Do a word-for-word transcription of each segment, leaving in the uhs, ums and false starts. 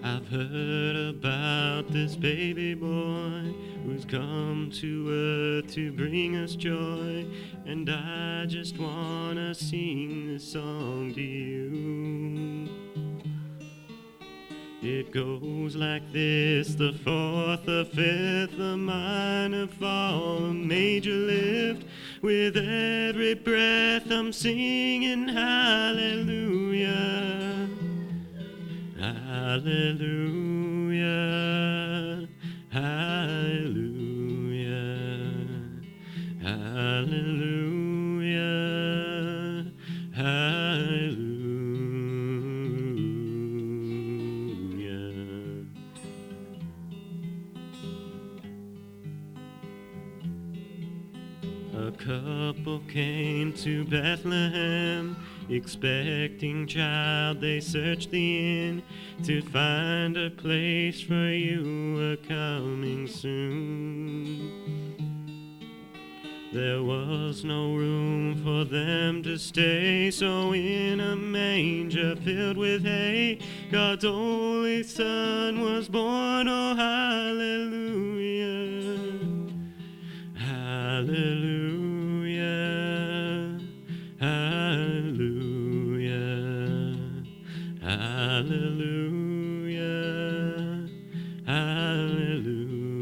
I've heard about this baby boy who's come to earth to bring us joy, and I just wanna sing this song to you. It goes like this: the fourth, the fifth, the minor fall, the major lift. With every breath I'm singing hallelujah, hallelujah, hallelujah, hallelujah, hallelujah. A couple came to Bethlehem, expecting child. They searched the inn to find a place for you were coming soon. There was no room for them to stay, so in a manger filled with hay, God's only Son was born. Oh, hallelujah, hallelujah, hallelujah, hallelujah, hallelujah.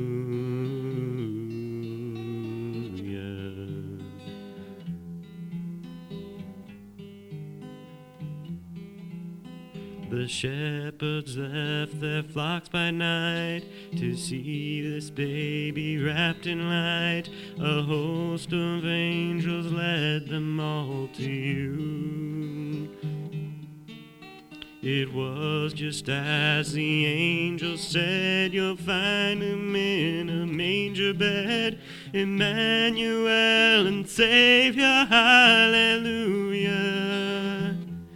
The shepherds left their flocks by night to see this baby wrapped in light. A host of angels led them all to you. It was just as the angels said, you'll find him in a manger bed, Emmanuel and Savior. Hallelujah,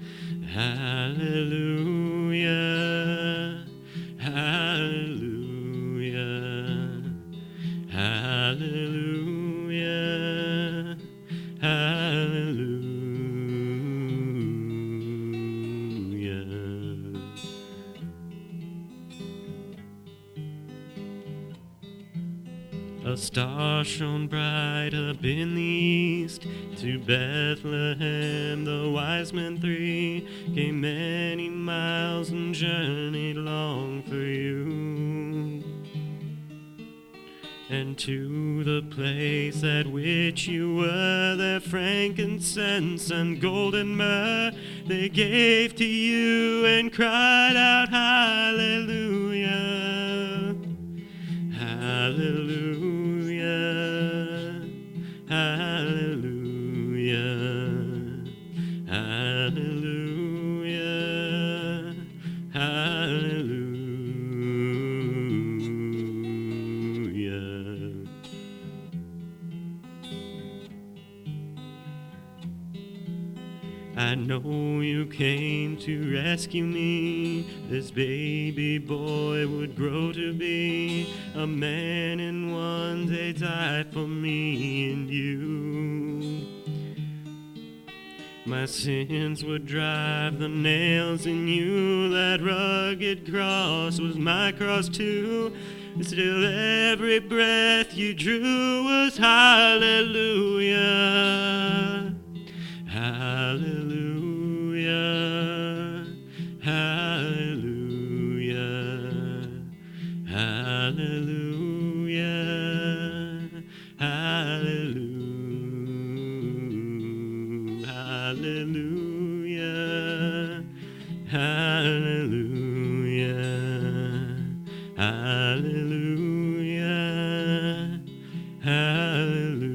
hallelujah, hallelujah, hallelujah, hallelujah. A star shone bright up in the east. To Bethlehem the wise men three came many miles and journeyed long for you. And to the place at which you were, their frankincense and golden myrrh they gave to you and cried out hallelujah, hallelujah, hallelujah, hallelujah, hallelujah. I know you came to rescue me. This baby boy would grow to be a man, and one day die for me and you. My sins would drive the nails in you. That rugged cross was my cross too. Still every breath you drew was hallelujah, hallelujah, hallelujah, hallelujah, hallelujah, hallelujah, hallelujah, hallelujah, hallelujah.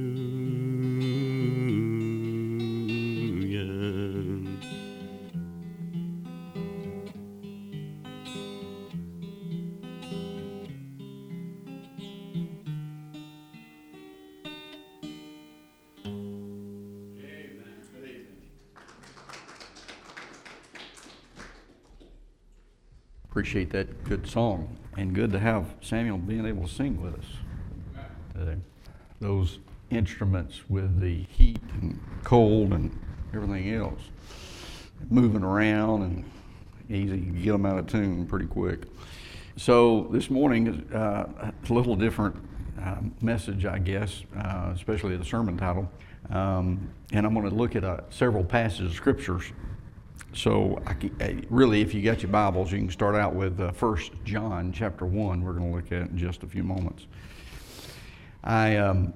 Appreciate that good song, and good to have Samuel being able to sing with us. Uh, those instruments with the heat and cold and everything else, moving around and easy. You can get them out of tune pretty quick. So this morning is uh, a little different uh, message, I guess, uh, especially the sermon title. Um, and I'm going to look at uh, several passages of scriptures. So I can, really, if you got your Bibles, you can start out with uh, First John chapter one. We're going to look at in just a few moments. I um,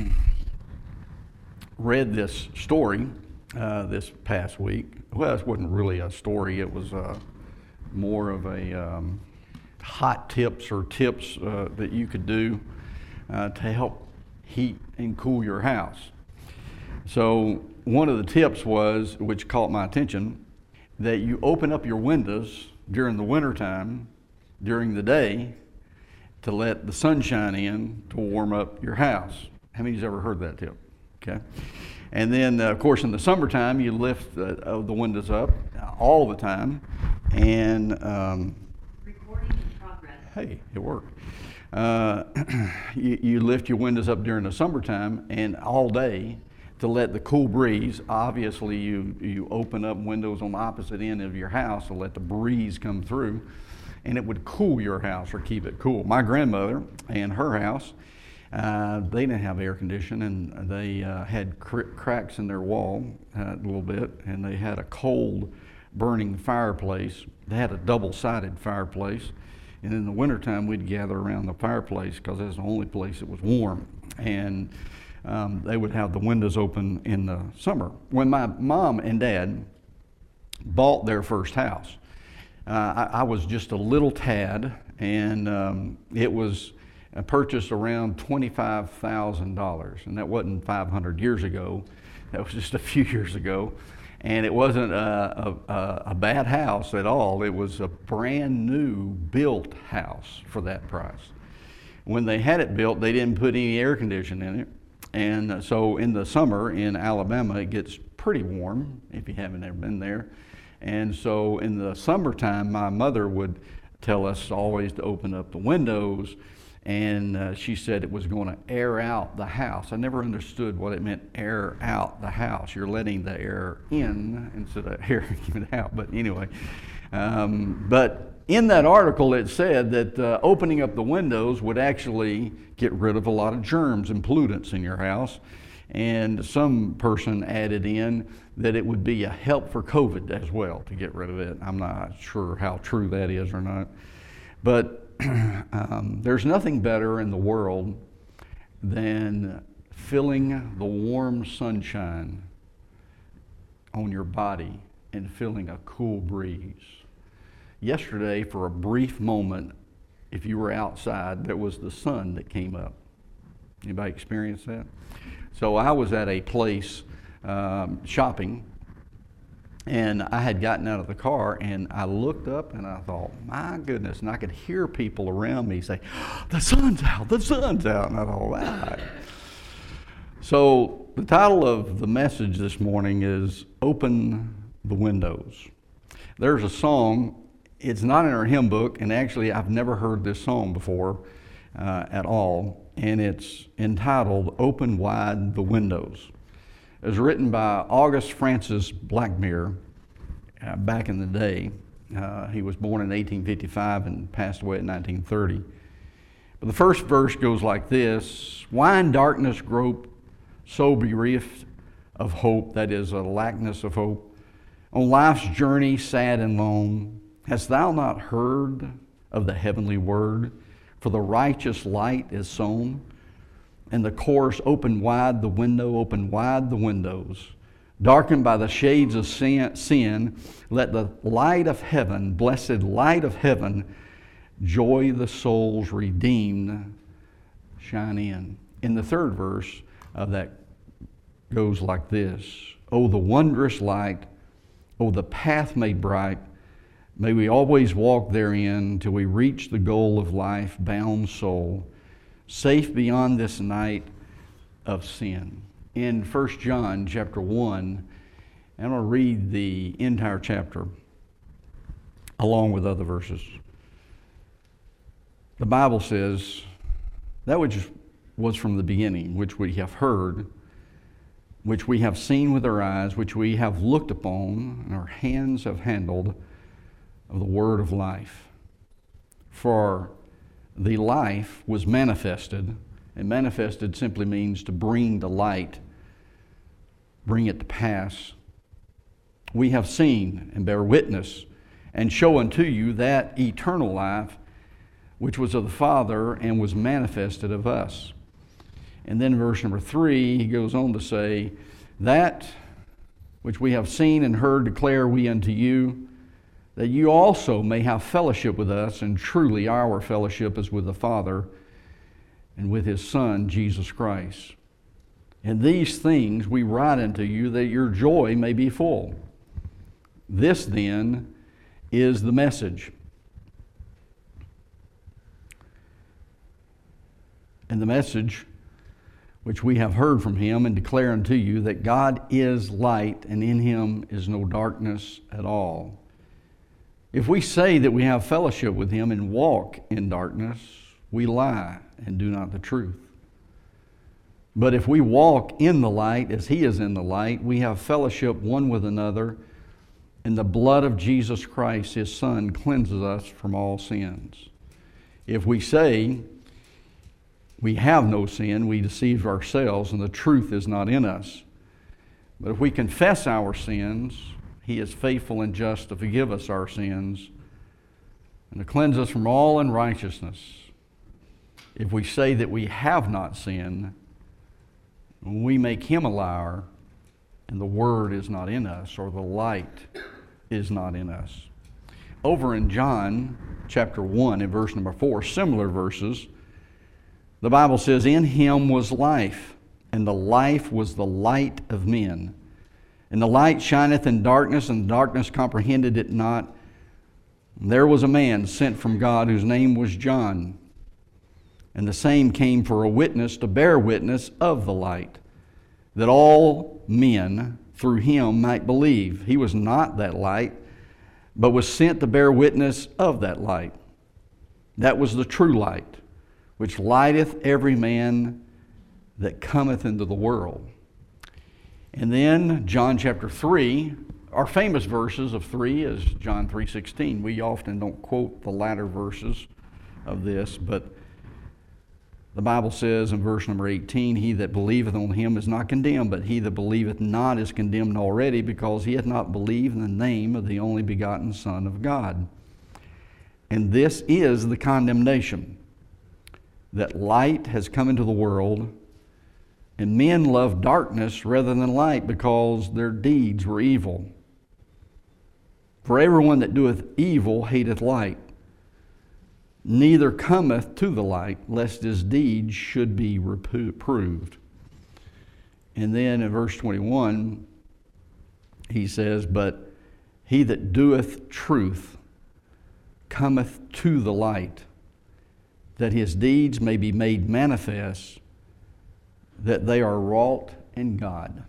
read this story uh, this past week. Well, it wasn't really a story. It was uh, more of a um, hot tips or tips uh, that you could do uh, to help heat and cool your house. So one of the tips was, which caught my attention, that you open up your windows during the wintertime, during the day, to let the sunshine in to warm up your house. How many of you ever heard that tip? Okay. And then, uh, of course, in the summertime, you lift uh, the windows up all the time. And um, recording in progress. Hey, it worked. Uh, you, you lift your windows up during the summertime and all day to let the cool breeze. Obviously, you, you open up windows on the opposite end of your house to let the breeze come through, and it would cool your house or keep it cool. My grandmother and her house, uh, they didn't have air conditioning, and they uh, had cr- cracks in their wall uh, a little bit, and they had a cold burning fireplace. They had a double-sided fireplace, and in the wintertime we'd gather around the fireplace because that's the only place that was warm. And um, they would have the windows open in the summer. When my mom and dad bought their first house, uh, I, I was just a little tad, and um, it was purchased around twenty-five thousand dollars, and that wasn't five hundred years ago. That was just a few years ago. And it wasn't a, a, a bad house at all. It was a brand new built house for that price. When they had it built, they didn't put any air conditioning in it. And so in the summer in Alabama, it gets pretty warm if you haven't ever been there. And so in the summertime, my mother would tell us always to open up the windows, and uh, she said it was going to air out the house. I never understood what it meant, air out the house. You're letting the air in instead of air it out. But anyway, um, but in that article it said that uh, opening up the windows would actually get rid of a lot of germs and pollutants in your house. And some person added in that it would be a help for COVID as well to get rid of it. I'm not sure how true that is or not. But um, there's nothing better in the world than feeling the warm sunshine on your body and feeling a cool breeze. Yesterday, for a brief moment, if you were outside, there was the sun that came up. Anybody experience that? So I was at a place um, shopping, and I had gotten out of the car, and I looked up and I thought, my goodness, and I could hear people around me say, the sun's out, the sun's out, and I thought, wow. So the title of the message this morning is Open the Windows. There's a song, it's not in our hymn book, and actually I've never heard this song before uh, at all, and it's entitled Open Wide the Windows. It was written by August Francis Blackmere uh, back in the day. Uh, he was born in eighteen fifty-five and passed away in nineteen thirty. But the first verse goes like this: why in darkness grope, so bereft of hope, that is, a lackness of hope, on life's journey sad and lone, hast thou not heard of the heavenly word? For the righteous light is sown, and the course open wide the window, open wide the windows. Darkened by the shades of sin, sin, let the light of heaven, blessed light of heaven, joy the souls redeemed, shine in. In the third verse of that goes like this: oh, the wondrous light, oh, the path made bright, may we always walk therein till we reach the goal of life, bound soul, safe beyond this night of sin. In First John chapter one, I'm going to read the entire chapter along with other verses. The Bible says, that which was from the beginning, which we have heard, which we have seen with our eyes, which we have looked upon, and our hands have handled, of the word of life. For the life was manifested, and manifested simply means to bring to light, bring it to pass. We have seen and bear witness and show unto you that eternal life which was of the Father and was manifested of us. And then verse number three, he goes on to say, that which we have seen and heard declare we unto you, that you also may have fellowship with us, and truly our fellowship is with the Father and with His Son, Jesus Christ. And these things we write unto you, that your joy may be full. This then is the message. And the message which we have heard from Him and declare unto you, that God is light, and in Him is no darkness at all. If we say that we have fellowship with Him and walk in darkness, we lie and do not the truth. But if we walk in the light as He is in the light, we have fellowship one with another, and the blood of Jesus Christ, His Son, cleanses us from all sins. If we say we have no sin, we deceive ourselves, and the truth is not in us. But if we confess our sins, He is faithful and just to forgive us our sins and to cleanse us from all unrighteousness. If we say that we have not sinned, we make Him a liar, and the Word is not in us, or the light is not in us. Over in John chapter one, in verse number four, similar verses, the Bible says, in Him was life, and the life was the light of men. And the light shineth in darkness, and the darkness comprehended it not. And there was a man sent from God, whose name was John. And the same came for a witness, to bear witness of the light, that all men through him might believe. He was not that light, but was sent to bear witness of that light. That was the true light, which lighteth every man that cometh into the world. And then John chapter three, our famous verses of three is John three sixteen. We often don't quote the latter verses of this, but the Bible says in verse number eighteen, he that believeth on Him is not condemned, but he that believeth not is condemned already, because he hath not believed in the name of the only begotten Son of God. And this is the condemnation, that light has come into the world, and men love darkness rather than light, because their deeds were evil. For everyone that doeth evil hateth light, neither cometh to the light, lest his deeds should be reproved. And then in verse twenty-one, he says, but he that doeth truth cometh to the light, that his deeds may be made manifest, that they are wrought in God.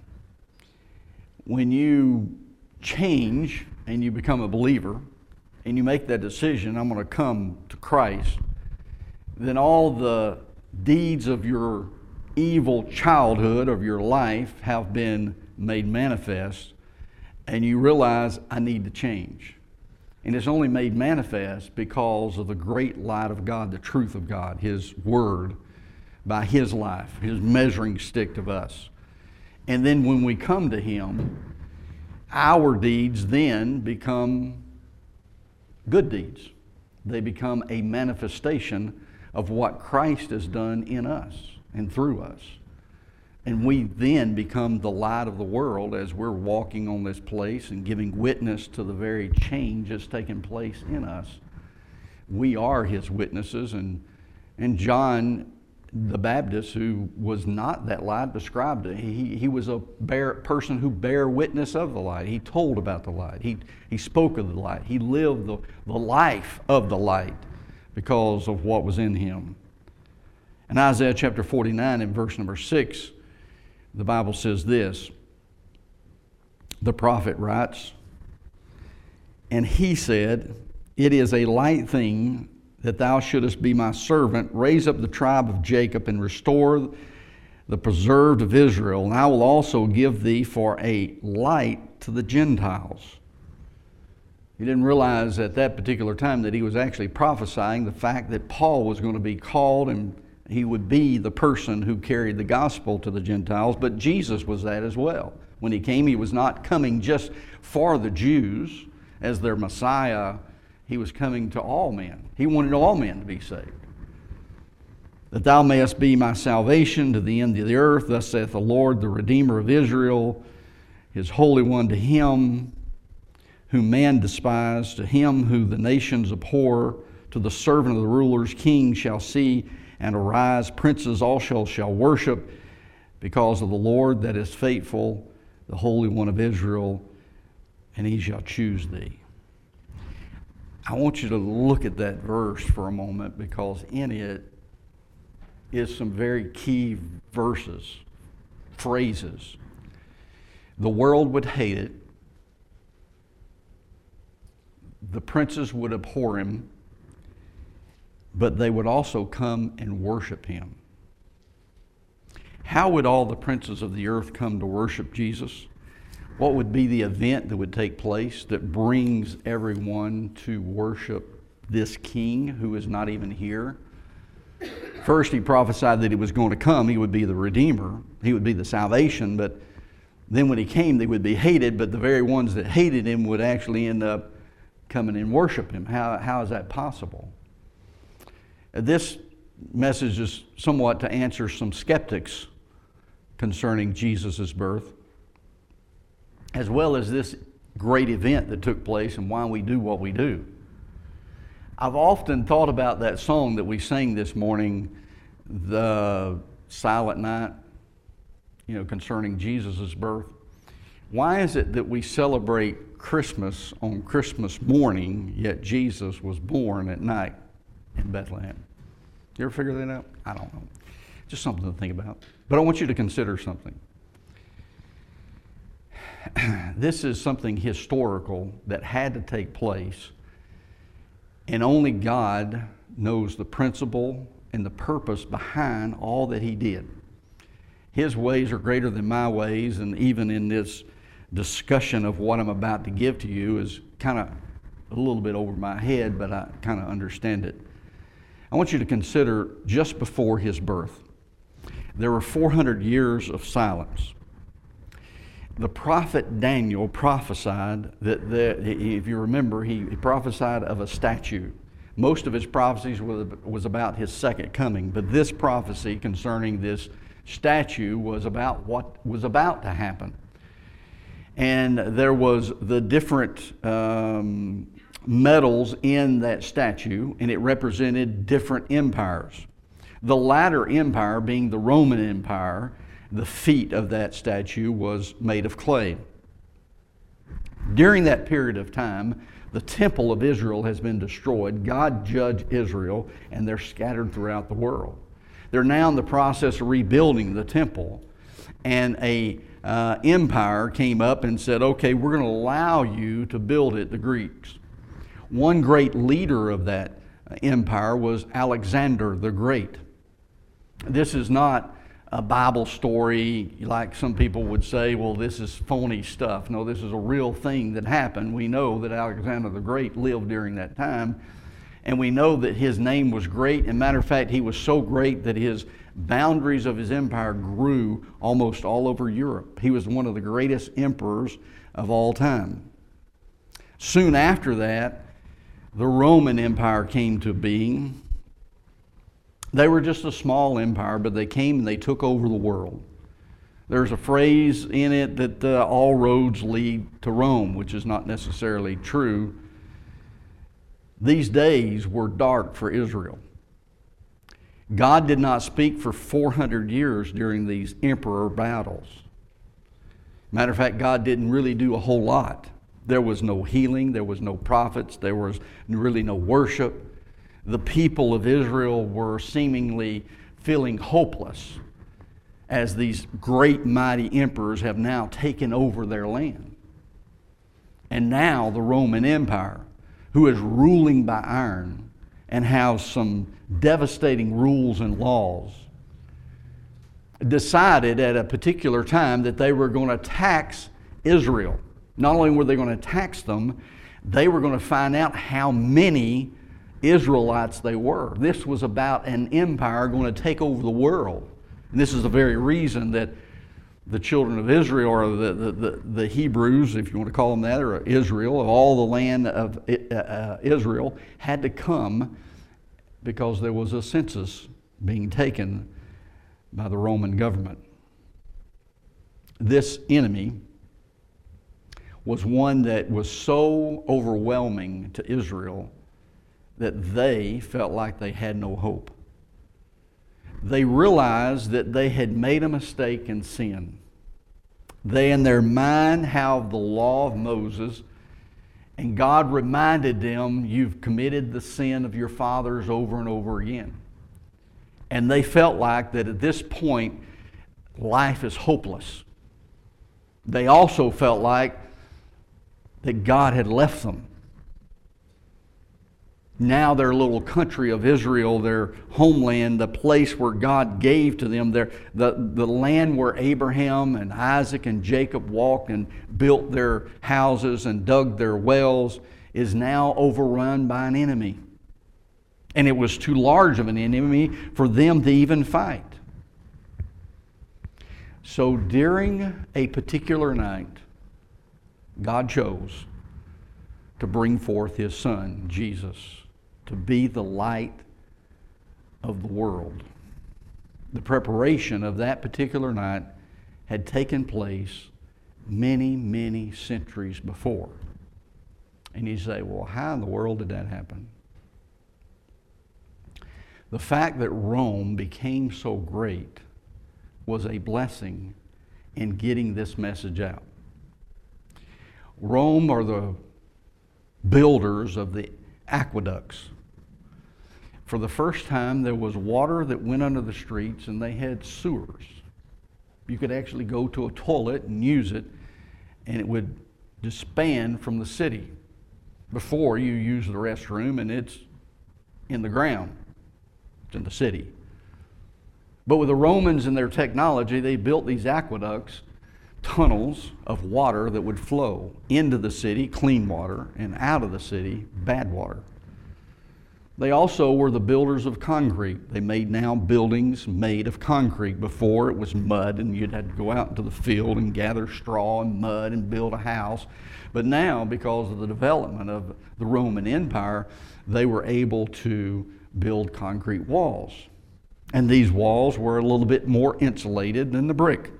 When you change and you become a believer, and you make that decision, I'm going to come to Christ, then all the deeds of your evil childhood, of your life, have been made manifest, and you realize, I need to change. And it's only made manifest because of the great light of God, the truth of God, His Word, by His life, His measuring stick of us. And then when we come to Him, our deeds then become good deeds. They become a manifestation of what Christ has done in us and through us. And we then become the light of the world as we're walking on this place and giving witness to the very change that's taken place in us. We are His witnesses, and, and John the Baptist, who was not that light, described it. He, he was a bear, person who bare witness of the light. He told about the light. He, he spoke of the light. He lived the, the life of the light because of what was in him. In Isaiah chapter forty-nine, in verse number six, the Bible says this. The prophet writes, and he said, it is a light thing that thou shouldest be my servant, raise up the tribe of Jacob, and restore the preserved of Israel, and I will also give thee for a light to the Gentiles, He didn't realize at that particular time that he was actually prophesying the fact that Paul was going to be called and he would be the person who carried the gospel to the Gentiles, but Jesus was that as well. When he came, he was not coming just for the Jews as their Messiah. He was coming to all men. He wanted all men to be saved. That thou mayest be my salvation to the end of the earth, thus saith the Lord, the Redeemer of Israel, his Holy One, to him whom man despised, to him who the nations abhor, to the servant of the rulers, kings shall see and arise, princes also shall worship, because of the Lord that is faithful, the Holy One of Israel, and he shall choose thee. I want you to look at that verse for a moment, because in it is some very key verses, phrases. The world would hate it. The princes would abhor him, but they would also come and worship him. How would all the princes of the earth come to worship Jesus? What would be the event that would take place that brings everyone to worship this king who is not even here? First, he prophesied that he was going to come. He would be the Redeemer. He would be the salvation. But then when he came, they would be hated. But the very ones that hated him would actually end up coming and worship him. How, how is that possible? This message is somewhat to answer some skeptics concerning Jesus' birth, as well as this great event that took place and why we do what we do. I've often thought about that song that we sang this morning, the Silent Night, you know, concerning Jesus' birth. Why is it that we celebrate Christmas on Christmas morning, yet Jesus was born at night in Bethlehem? You ever figure that out? I don't know. Just something to think about. But I want you to consider something. This is something historical that had to take place, and only God knows the principle and the purpose behind all that he did. His ways are greater than my ways, and even in this discussion of what I'm about to give to you is kind of a little bit over my head, but I kind of understand it. I want you to consider just before his birth, there were four hundred years of silence. The prophet Daniel prophesied that, the, if you remember, he, he prophesied of a statue. Most of his prophecies was, was about his second coming, but this prophecy concerning this statue was about what was about to happen. And there was the different um, metals in that statue, and it represented different empires. The latter empire, being the Roman Empire, the feet of that statue was made of clay. During that period of time, the temple of Israel has been destroyed. God judged Israel, and they're scattered throughout the world. They're now in the process of rebuilding the temple, and a uh, empire came up and said, okay, we're going to allow you to build it, the Greeks. One great leader of that empire was Alexander the Great. This is not a Bible story like some people would say, well, this is phony stuff. No, this is a real thing that happened. We know that Alexander the Great lived during that time, and we know that his name was great. As a matter of fact, he was so great that his boundaries of his empire grew almost all over Europe. He was one of the greatest emperors of all time. Soon after that, the Roman Empire came to being. They were just a small empire, but they came and they took over the world. There's a phrase in it that uh, all roads lead to Rome, which is not necessarily true. These days were dark for Israel. God did not speak for four hundred years during these emperor battles. Matter of fact, God didn't really do a whole lot. There was no healing, there was no prophets, there was really no worship. The people of Israel were seemingly feeling hopeless as these great mighty emperors have now taken over their land. And now the Roman Empire, who is ruling by iron and has some devastating rules and laws, decided at a particular time that they were going to tax Israel. Not only were they going to tax them, They were going to find out how many Israelites they were. This was about an empire going to take over the world. And this is the very reason that the children of Israel, or the, the, the, the Hebrews, if you want to call them that, or Israel, of all the land of uh, Israel, had to come because there was a census being taken by the Roman government. This enemy was one that was so overwhelming to Israel that they felt like they had no hope. They realized that they had made a mistake and sinned. They in their mind have the law of Moses, and God reminded them, you've committed the sin of your fathers over and over again. And they felt like that at this point, life is hopeless. They also felt like that God had left them. Now their little country of Israel, their homeland, the place where God gave to them, their, the, the land where Abraham and Isaac and Jacob walked and built their houses and dug their wells, is now overrun by an enemy. And it was too large of an enemy for them to even fight. So during a particular night, God chose to bring forth His Son, Jesus, to be the light of the world. The preparation of that particular night had taken place many, many centuries before. And you say, well, how in the world did that happen? The fact that Rome became so great was a blessing in getting this message out. Rome are the builders of the aqueducts. For the first time, there was water that went under the streets, and they had sewers. You could actually go to a toilet and use it, and it would disband from the city. Before, you use the restroom, and it's in the ground. It's in the city. But with the Romans and their technology, they built these aqueducts, tunnels of water that would flow into the city, clean water, and out of the city, bad water. They also were the builders of concrete. They made now buildings made of concrete. Before, it was mud, and you'd have to go out into the field and gather straw and mud and build a house. But now, because of the development of the Roman Empire, they were able to build concrete walls. And these walls were a little bit more insulated than the brick.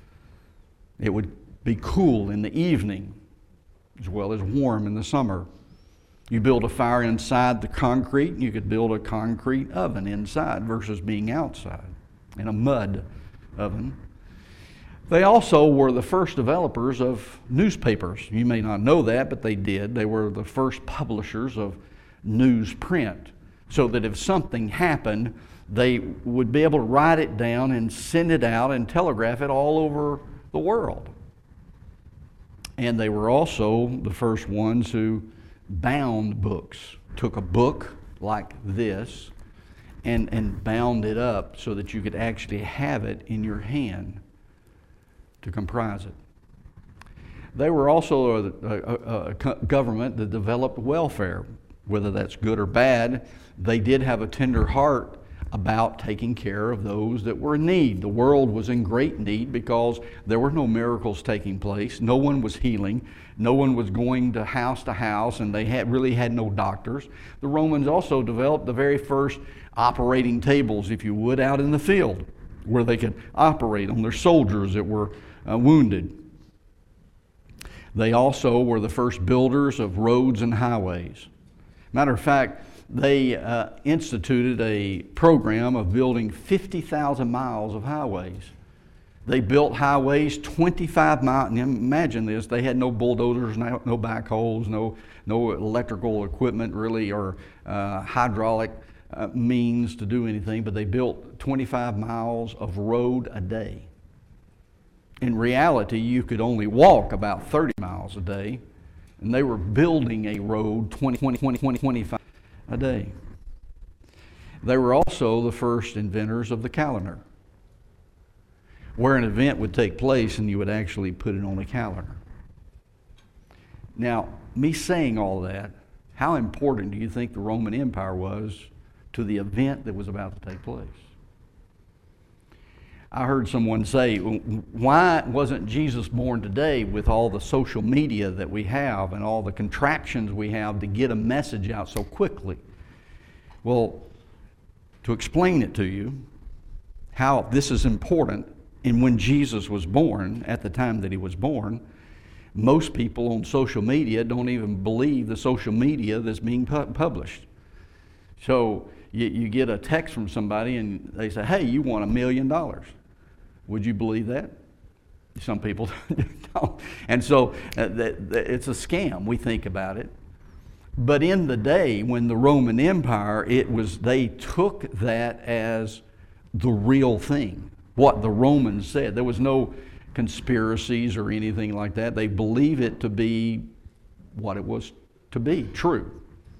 It would be cool in the evening as well as warm in the summer. You build a fire inside the concrete, you could build a concrete oven inside versus being outside in a mud oven. They also were the first developers of newspapers. You may not know that, but they did. They were the first publishers of newsprint, so that if something happened, they would be able to write it down and send it out and telegraph it all over the world. And they were also the first ones who bound books. Took a book like this and, and bound it up so that you could actually have it in your hand to comprise it. They were also a, a, a government that developed welfare. Whether that's good or bad, they did have a tender heart about taking care of those that were in need. The world was in great need because there were no miracles taking place. No one was healing. No one was going to house to house, and they had, really had no doctors. The Romans also developed the very first operating tables, if you would, out in the field where they could operate on their soldiers that were uh, wounded. They also were the first builders of roads and highways. Matter of fact, they uh, instituted a program of building fifty thousand miles of highways. They built highways twenty-five miles. Imagine this, they had no bulldozers, no, no backhoes, no, no electrical equipment really, or uh, hydraulic uh, means to do anything, but they built twenty-five miles of road a day. In reality, you could only walk about thirty miles a day, and they were building a road twenty, twenty, twenty, twenty, twenty-five a day. They were also the first inventors of the calendar, where an event would take place and you would actually put it on a calendar. Now, me saying all that, how important do you think the Roman Empire was to the event that was about to take place? I heard someone say, why wasn't Jesus born today with all the social media that we have and all the contraptions we have to get a message out so quickly? Well, to explain it to you, how this is important, and when Jesus was born, at the time that he was born, most people on social media don't even believe the social media that's being pu- published. So you, you get a text from somebody and they say, hey, you want a million dollars. Would you believe that? Some people don't. And so uh, that, that it's a scam. We think about it. But in the day when the Roman Empire, it was they took that as the real thing, what the Romans said. There was no conspiracies or anything like that. They believe it to be what it was to be, true.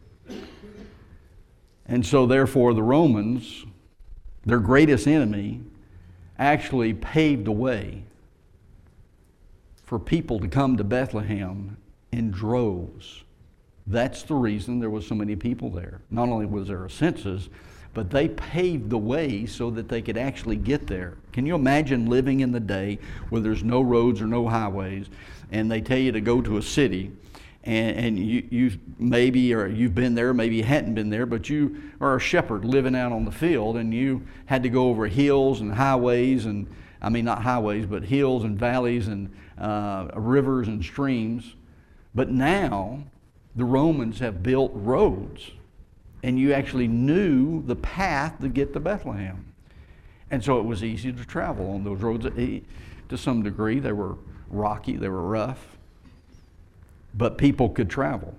And so therefore the Romans, their greatest enemy, actually paved the way for people to come to Bethlehem in droves. That's the reason there was so many people there. Not only was there a census, but they paved the way so that they could actually get there. Can you imagine living in the day where there's no roads or no highways, and they tell you to go to a city, and, and you, you maybe, or you've been there, maybe you hadn't been there, but you are a shepherd living out on the field, and you had to go over hills and highways, and I mean not highways, but hills and valleys and uh, rivers and streams. But now the Romans have built roads, and you actually knew the path to get to Bethlehem. And so it was easy to travel on those roads. To some degree, they were rocky, they were rough, but people could travel.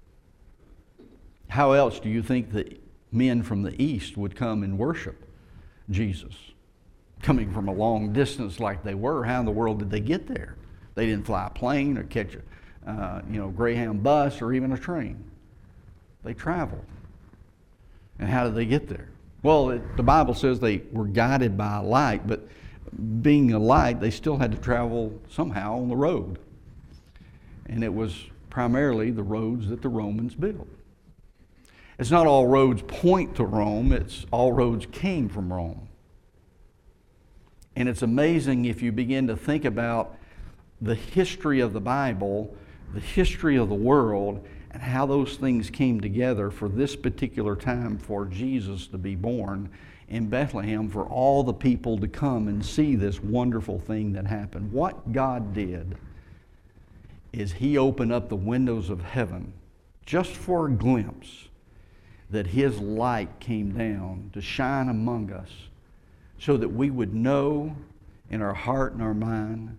How else do you think that men from the east would come and worship Jesus? Coming from a long distance like they were, how in the world did they get there? They didn't fly a plane or catch a uh, you know, Greyhound bus or even a train. They traveled. And how did they get there? Well, it, the Bible says they were guided by a light, but being a light, they still had to travel somehow on the road. And it was primarily the roads that the Romans built. It's not all roads point to Rome, it's all roads came from Rome. And it's amazing if you begin to think about the history of the Bible, the history of the world, and how those things came together for this particular time for Jesus to be born in Bethlehem, for all the people to come and see this wonderful thing that happened. What God did is He opened up the windows of heaven just for a glimpse that His light came down to shine among us so that we would know in our heart and our mind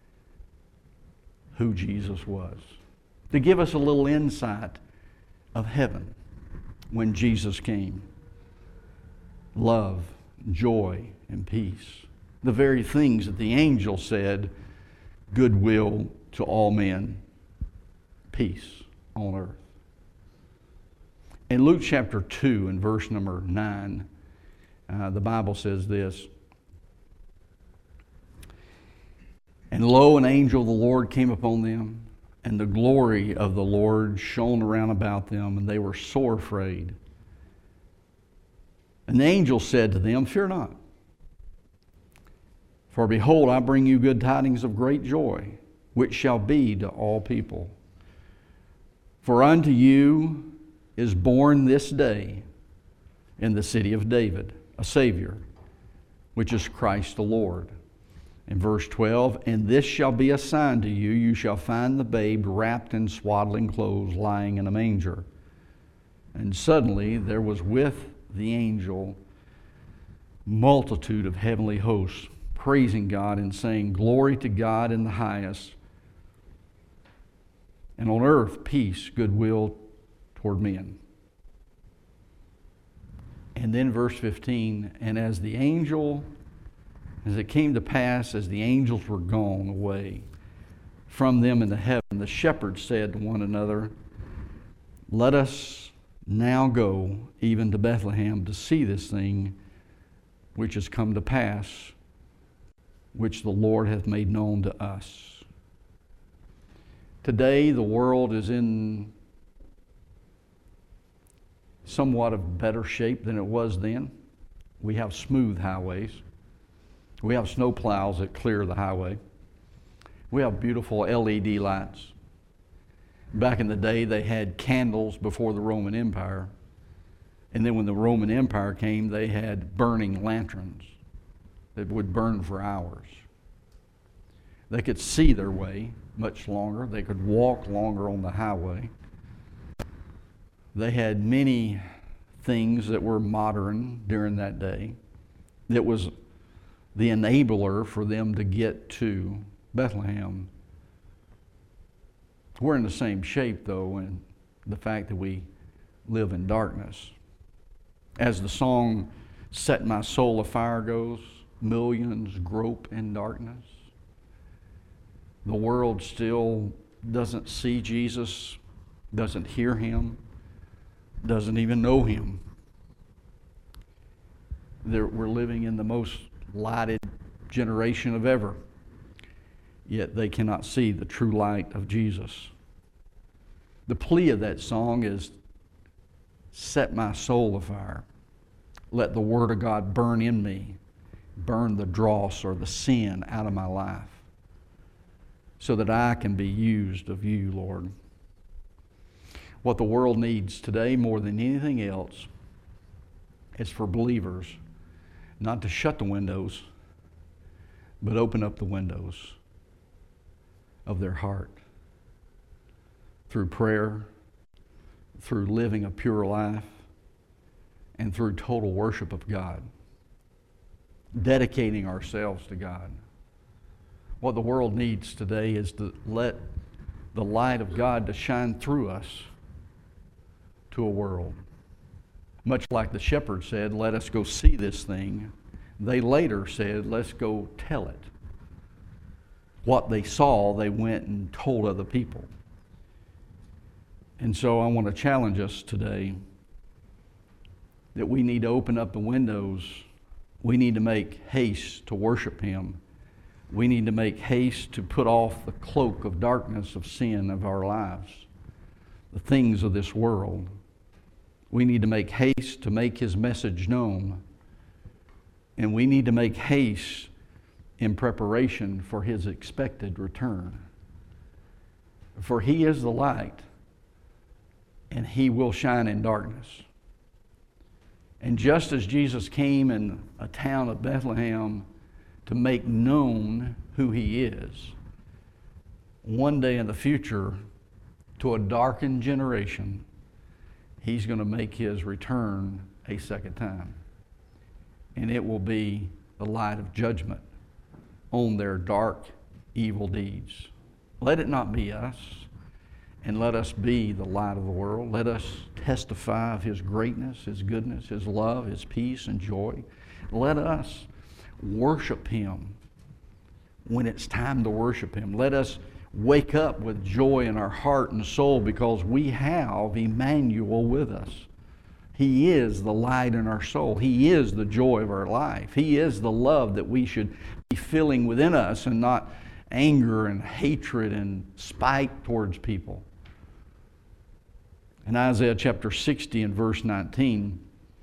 who Jesus was. To give us a little insight of heaven when Jesus came. Love, joy, and peace. The very things that the angel said, goodwill to all men, peace on earth. In Luke chapter two and verse number nine, uh, the Bible says this, and lo, an angel of the Lord came upon them, and the glory of the Lord shone around about them, and they were sore afraid. And the angel said to them, fear not, for behold, I bring you good tidings of great joy, which shall be to all people. For unto you is born this day in the city of David a Savior, which is Christ the Lord. In verse twelve, and this shall be a sign to you, you shall find the babe wrapped in swaddling clothes, lying in a manger. And suddenly there was with the angel multitude of heavenly hosts, praising God and saying, glory to God in the highest, and on earth peace, goodwill toward men. And then verse fifteen, and as the angel As it came to pass, as the angels were gone away from them into heaven, the shepherds said to one another, let us now go even to Bethlehem to see this thing which has come to pass, which the Lord hath made known to us. Today, the world is in somewhat of better shape than it was then. We have smooth highways. We have snow plows that clear the highway. We have beautiful L E D lights. Back in the day, they had candles before the Roman Empire. And then when the Roman Empire came, they had burning lanterns that would burn for hours. They could see their way much longer. They could walk longer on the highway. They had many things that were modern during that day. That was the enabler for them to get to Bethlehem. We're in the same shape, though, in the fact that we live in darkness. As the song Set My Soul Afire goes, millions grope in darkness. The world still doesn't see Jesus, doesn't hear Him, doesn't even know Him. They're, we're living in the most lighted generation of ever, yet they cannot see the true light of Jesus. The plea of that song is, set my soul afire. Let the Word of God burn in me. Burn the dross or the sin out of my life so that I can be used of you, Lord. What the world needs today more than anything else is for believers not to shut the windows, but open up the windows of their heart through prayer, through living a pure life, and through total worship of God. Dedicating ourselves to God. What the world needs today is to let the light of God to shine through us to a world. Much like the shepherd said, let us go see this thing. They later said, let's go tell it. What they saw, they went and told other people. And so I want to challenge us today that we need to open up the windows. We need to make haste to worship Him. We need to make haste to put off the cloak of darkness of sin of our lives, the things of this world. We need to make haste to make His message known. And we need to make haste in preparation for His expected return. For He is the light, and He will shine in darkness. And just as Jesus came in a town of Bethlehem to make known who He is, one day in the future, to a darkened generation, He's going to make His return a second time. And it will be the light of judgment on their dark, evil deeds. Let it not be us, and let us be the light of the world. Let us testify of His greatness, His goodness, His love, His peace and joy. Let us worship Him when it's time to worship Him. Let us wake up with joy in our heart and soul because we have Emmanuel with us. He is the light in our soul. He is the joy of our life. He is the love that we should be feeling within us and not anger and hatred and spite towards people. In Isaiah chapter sixty and verse nineteen,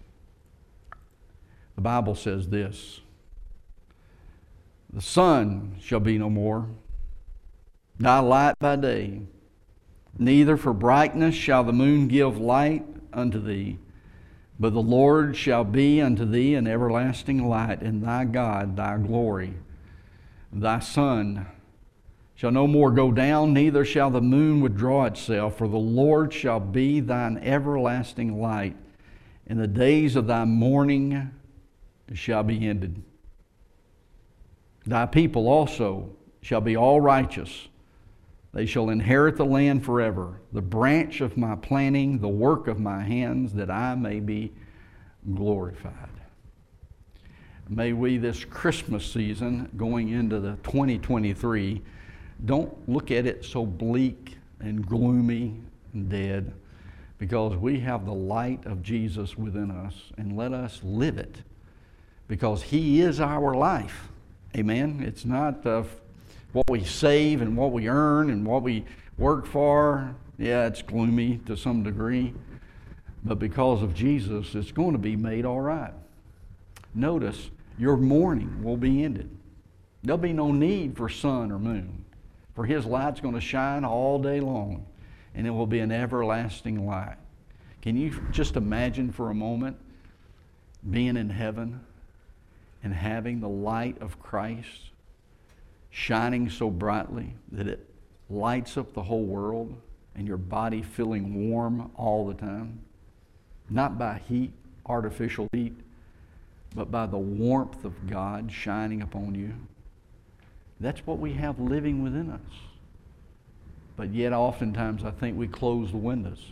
the Bible says this, the sun shall be no more, thy light by day, neither for brightness shall the moon give light unto thee, but the Lord shall be unto thee an everlasting light, and thy God thy glory. Thy sun shall no more go down, neither shall the moon withdraw itself, for the Lord shall be thine everlasting light, and the days of thy mourning shall be ended. Thy people also shall be all righteous. They shall inherit the land forever, the branch of my planting, the work of my hands, that I may be glorified. May we this Christmas season, going into the twenty twenty-three, don't look at it so bleak and gloomy and dead, because we have the light of Jesus within us, and let us live it, because He is our life. Amen? It's not uh, what we save and what we earn and what we work for, yeah, it's gloomy to some degree. But because of Jesus, it's going to be made all right. Notice, your mourning will be ended. There'll be no need for sun or moon, for His light's going to shine all day long, and it will be an everlasting light. Can you just imagine for a moment being in heaven and having the light of Christ shining so brightly that it lights up the whole world and your body feeling warm all the time? Not by heat, artificial heat, but by the warmth of God shining upon you. That's what we have living within us. But yet oftentimes I think we close the windows.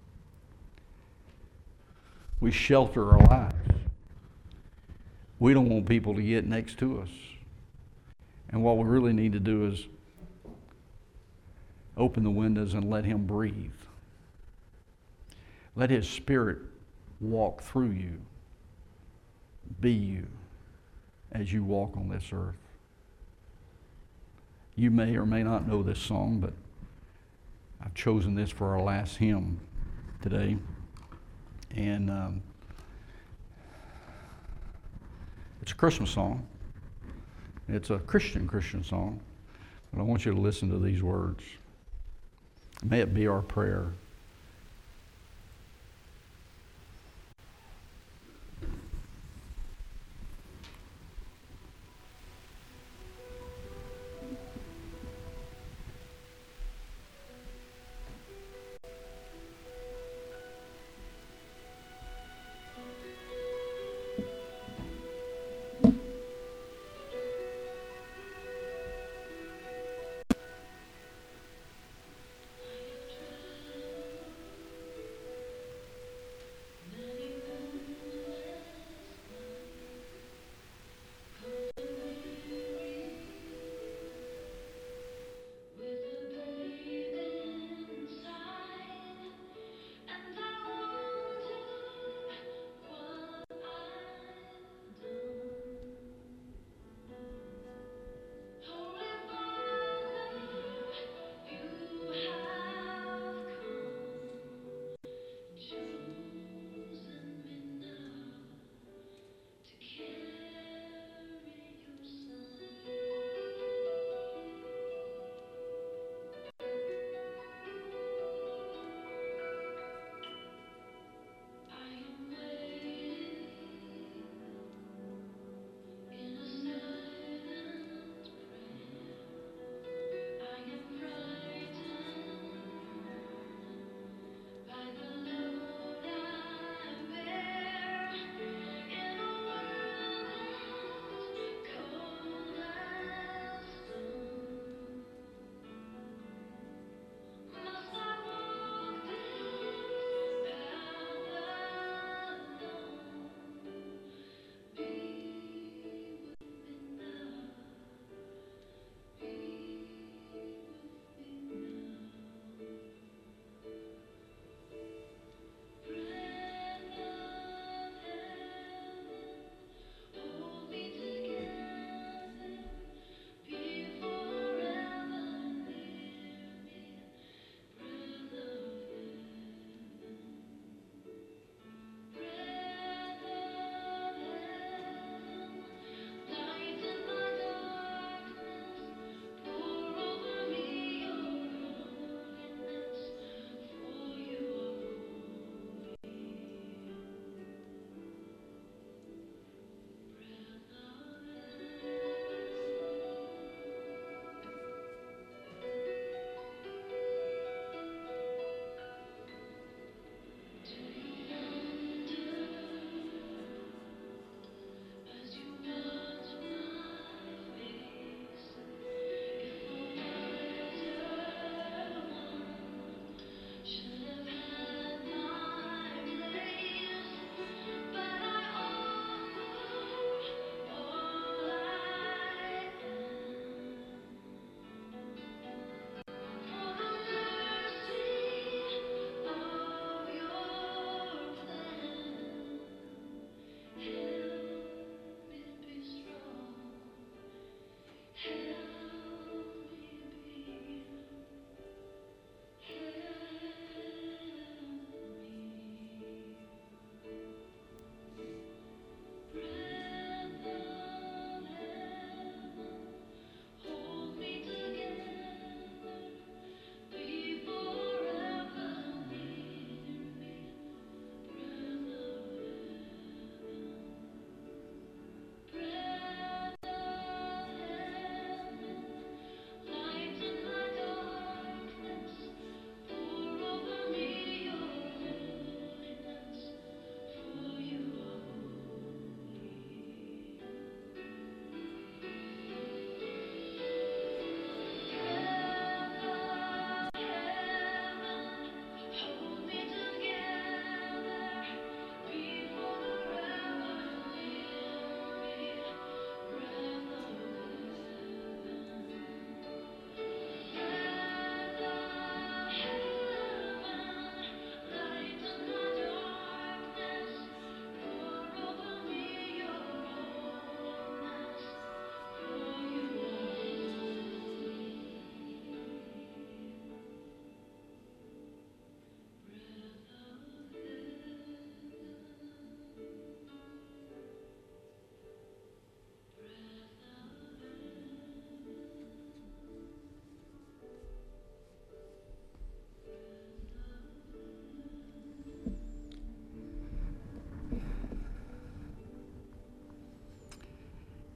We shelter our lives. We don't want people to get next to us. And what we really need to do is open the windows and let Him breathe. Let His Spirit walk through you, be you, as you walk on this earth. You may or may not know this song, but I've chosen this for our last hymn today. And um, it's a Christmas song. It's a Christian Christian song. But I want you to listen to these words. May it be our prayer.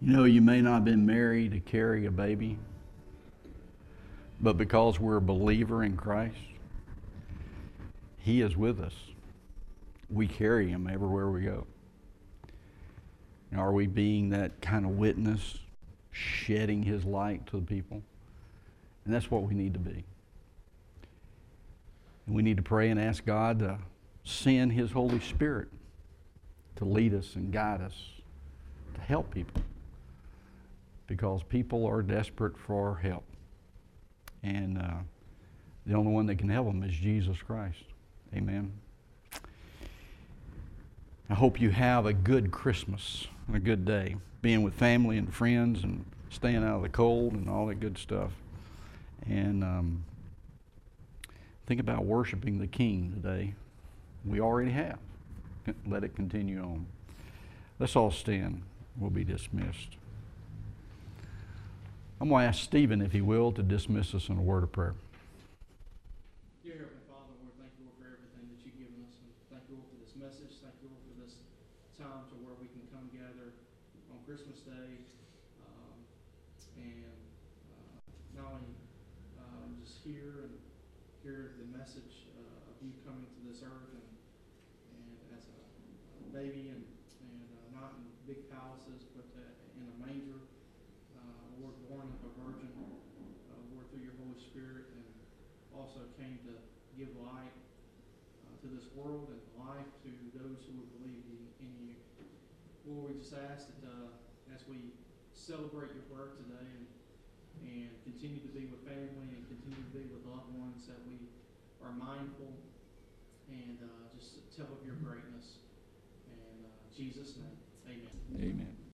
You know, you may not have been married to carry a baby, but because we're a believer in Christ, He is with us. We carry Him everywhere we go. And are we being that kind of witness, shedding His light to the people? And that's what we need to be. And we need to pray and ask God to send His Holy Spirit to lead us and guide us, to help people. Because people are desperate for help. And uh, the only one that can help them is Jesus Christ. Amen. I hope you have a good Christmas and a good day, being with family and friends and staying out of the cold and all that good stuff. And um, think about worshiping the King today. We already have. Let it continue on. Let's all stand. We'll be dismissed. I'm going to ask Stephen, if he will, to dismiss us in a word of prayer. Dear Heavenly Father, Lord, thank you, Lord, for everything that you've given us. And thank you, Lord, for this message. Thank you, Lord, for this time to where we can come together on Christmas Day um, and uh, not only um, just hear and hear the message uh, of you coming to this earth and, and as a, a baby and, and uh, not in big palaces, but uh, in a manger. Uh, Lord, born of a virgin, uh, Lord, through your Holy Spirit, and also came to give light uh, to this world and life to those who would believe in, in you. Lord, we just ask that uh, as we celebrate your birth today and, and continue to be with family and continue to be with loved ones, that we are mindful and uh, just tell of your greatness. In uh, Jesus' name, amen. Amen.